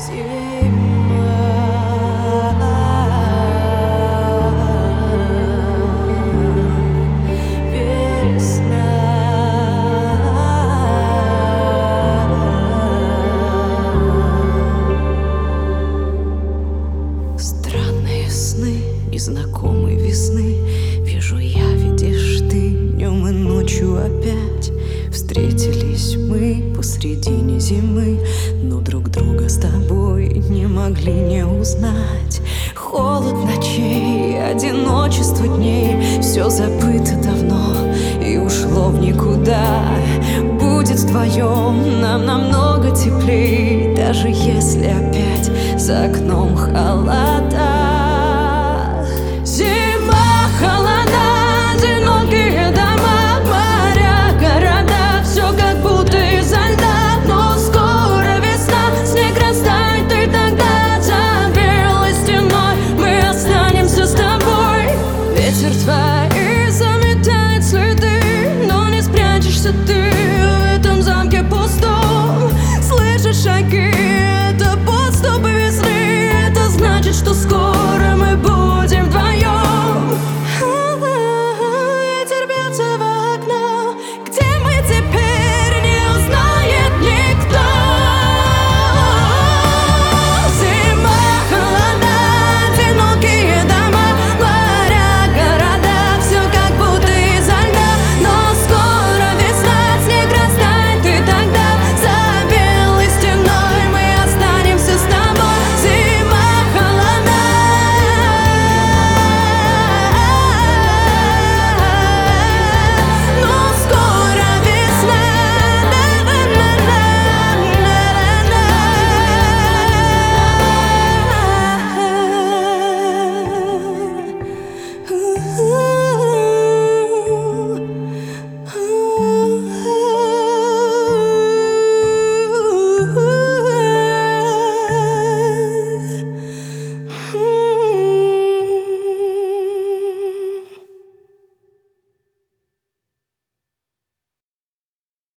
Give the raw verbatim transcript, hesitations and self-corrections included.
Странные сны незнакомой весны вижу я, видишь ты, днем и ночью опять. Встретились мы посредине зимы, но друг друга с тобой не могли не узнать. Холод ночей, одиночество дней, все забыто давно и ушло в никуда. Будет вдвоем нам намного теплей, даже если опять за окном холода.